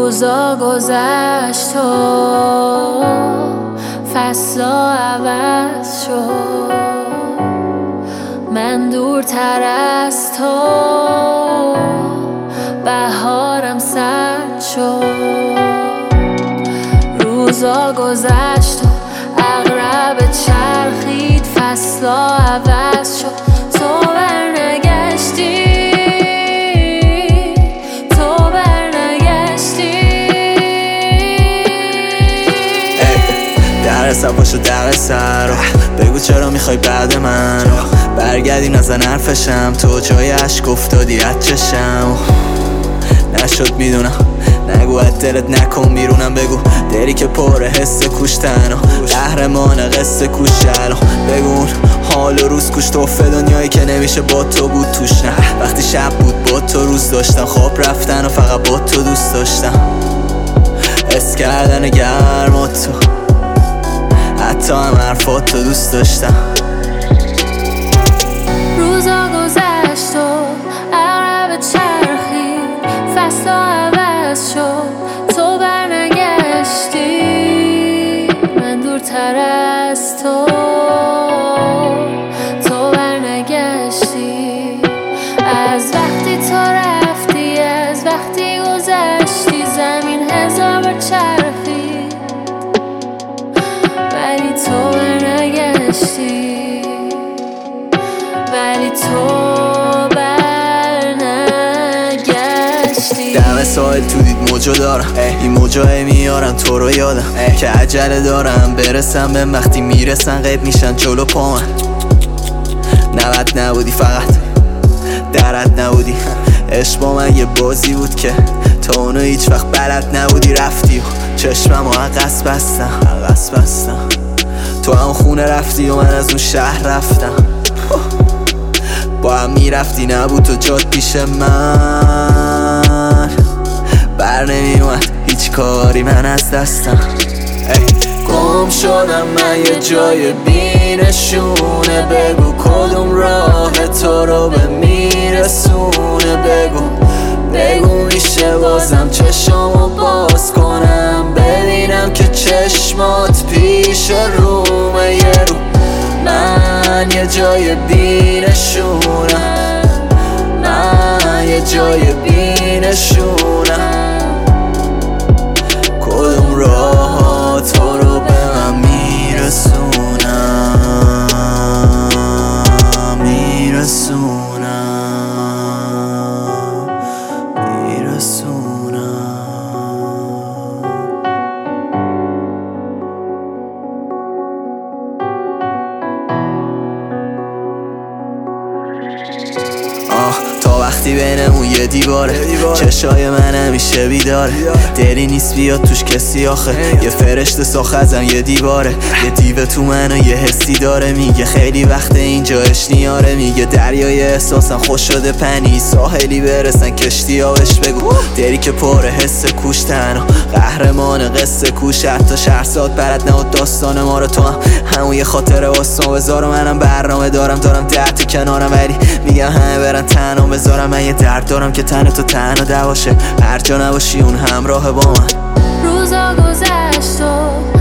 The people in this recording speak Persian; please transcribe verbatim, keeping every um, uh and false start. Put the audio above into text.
روزا گذشت و فصلا عوض شد، من دورتر از تو بهارم سرد شد. روزا گذشت و عقرب چرخید، فصلا عوض شد، تو برنگشتی، تو برنگشتی. در سر پاشو در سر بگو چرا میخوای بعد من برگردی نزن حرفشم، تو جای عشق افتادی از چشم. نشد میدونم نگو از دلت نکن بیرونم، بگو دلی که پر حس کوشتن و قهرمان قصه کوشن. بگو اون حال و روز کوش توفه دنیایی که نمیشه با تو بود توش. نه وقتی شب بود با تو روز داشتم، خواب رفتن و فقط با تو دوست داشتم، حس کردن گرم و تو حتی هم حرفات تو دوست داشتم. روزا گذشت و عقرب چرخید، فصلا عوض شد، تو برنگشتی، من دورتر از تو، تو برنگشتی. از وقتی تو رفتی، از وقتی گذشتی، زمین هزار بار چرخید ولی تو برنگشتی، ولی تو برنگشتی. دم ساحل تو دید موجو دارم، این موجای میارن تو رو یادم که عجله دارم برسم به وقتی میرسن غیب میشن جلو پا من. نوت نبودی فقط درت نبودی، عشق با من یه بازی بود که تو اونو هیچ وقت بلد نبودی. رفتی و چشمم و عقص بستم عقص بستم تو هم خونه رفتی و من از اون شهر رفتم. با هم میرفتی نبود تو جاد پیش من، بر نمیومد هیچ کاری من از دستم. گم شدم من یه جای بینشونه، بگو کدوم راه تو رو به میرسونه. بگو بگو میشه بازم چشمو باز کنم، ببینم که چشمات پیش رومه یه رو. من یه جای بینشونم، من یه جای بینشونم، کدوم راه تو رو به من میرسونم میرسونم میرسونم. آه تا وقتی بینمون یه دیواره، چشای من همیشه بیداره، دلی نیست بیاد توش کسی آخه، یه فرشته ساخت ازم یه دیواره، یه دیو تو منو یه حسی داره، میگه خیلی وقت اینجا اشنیاره، میگه دریای احساسم خوش شده پنی، ساحلی برسن کشتی ها. بهش بگو دلی که پر حس کوشتن و قهرمان قصه کوش، حتی شهرزاد برد نه داستان ما رو تو هم همون یه خاطره واسه بذار. منم برنامه دارم دارم ده تو کنارم، ولی میگم همه برن تنها بذارم. من یه درد دارم که تن تو تنها دواشه، هر جا نباشی اون همراه با من. روزا گذشت و